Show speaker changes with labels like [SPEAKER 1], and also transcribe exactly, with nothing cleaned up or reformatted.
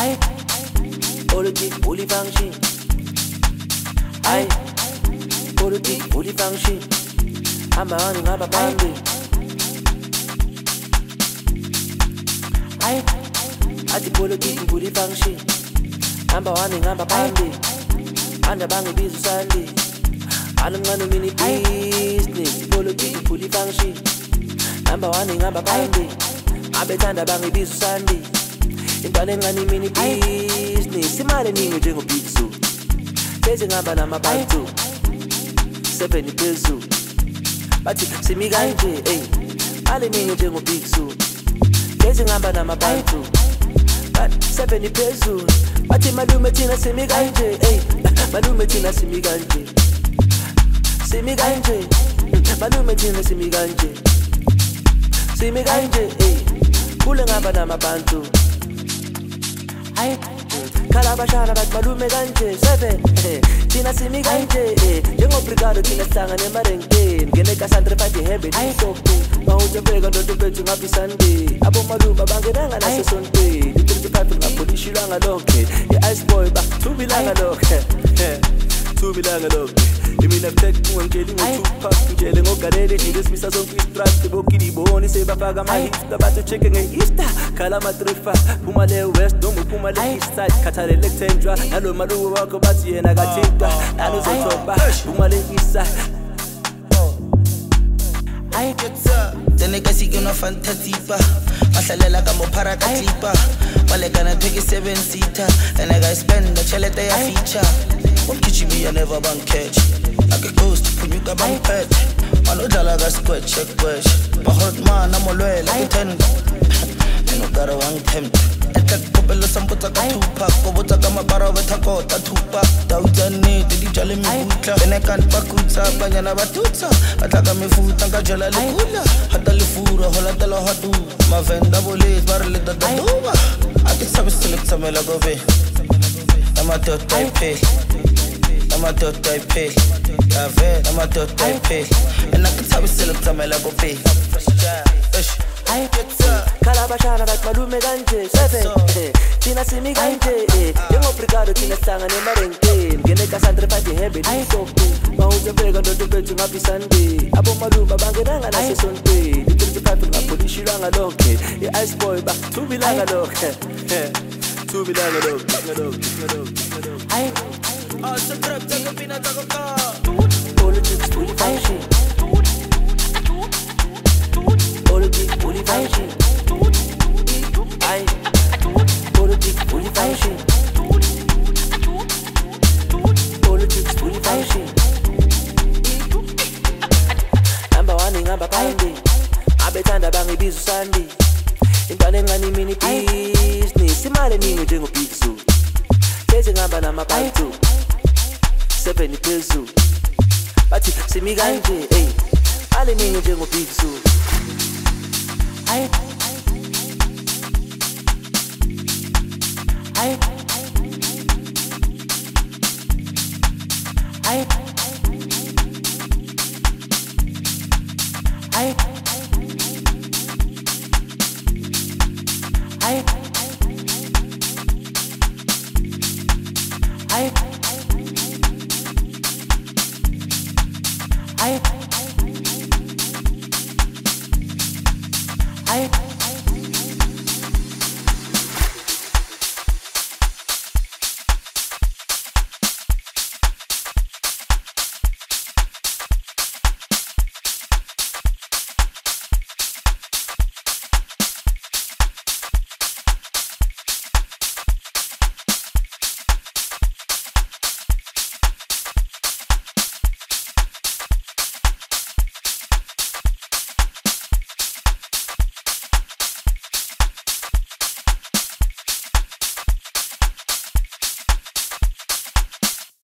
[SPEAKER 1] Aye, politics fully function. Aye, politics fully function. I'm a honey, I'm a bambi. Aye, at the politics fully function. I'm a honey, I'm a bambi. And the bangy business Sunday. I'm gonna mini business. Politics fully function. I'm a honey, I'm a bambi. I'm a tanda bangy business Sunday. Intwane ngani mini business imali ningi njengo big zoo seze ngamba namabantu seven phezulu bathi simi kanje ey ali ningi njengo big zoo seze ngamba namabantu but seven phezulu bathi malume thina simi kanje ey malume thina simi kanje simi kanje malume thina simi kanje simi kanje ey kule ngamba namabantu Aye, kalabashara bat malume kanje seven Tina simi kanje Jengo brigado tina sanga ne marenke Ngene kasandre pati hebe ni soke Mahuje pega ndoto petu ngapi sande Abo maluma bangenanga na se sonte Di thirty-five ngapo di shilanga loke Di ice boy ba tubi langa loke Tubi langa loke Imi naftek mwa mkeli mwa tupak Mkele ngokarele Nides misa zonki strat Tebo kidi boni seba paga ma hipsta Bato cheke nge ista Kala matrifa Pumale west Domu pumale east side Katare lektendra Nalo maluwa wako bati Yena gatinta Nalo zotoba Pumale east side
[SPEAKER 2] Aye, tene kasi gina fantasipa Mahlalela kamo parakatipa Wale gana twenty-seven seater And I gotta spend the chelete ya feature One kichibi ya never bank catch Like a ghost, punyuka bank pet Mano jala ga squat, check quash Mahot man, amolwe like a ten Eno gara wang tempt Etek kopelo samputa ka tupak Kobuta ka mabara weta kota tupak Daudane, didi jale mi butla Bene kan pakutsa, banyana batutsa Ataka mi futa ka jala likula Hata lifura, hola tala hatu Mavenda bolis, barle da da duba Ati sabi select sa mela gove Nama dot I pay Nama dot I pay Ave, nama dot I pay And I can sabi select sa mela gove
[SPEAKER 1] Aye, kalabashara bat malume kanje seven Tina simi kanje Jengo brigado tina sanga ne marenke Ngene kasandre pati hebe ni soke Mahuje pega ndoto petu ngapi sande Abo maluma bangenanga na se sonte Di thirty-five ngapo di shilanga loke Di ice boy ba tubi langa loke Tubi langa loke Aye,
[SPEAKER 2] Oh, so trap, take a pina, take a car
[SPEAKER 1] politics fully function Politics fully function Aye, politics fully function Politics fully function Number one ngamba pande Abetanda bangi bizu sandi Intwane ngani mini business Imali ningi njengo big zoo Seze ngamba namabantu Seven phezulu Bathi simi kanje ey Ali ningi njengo big zoo Aye, aye, aye, aye, aye, aye.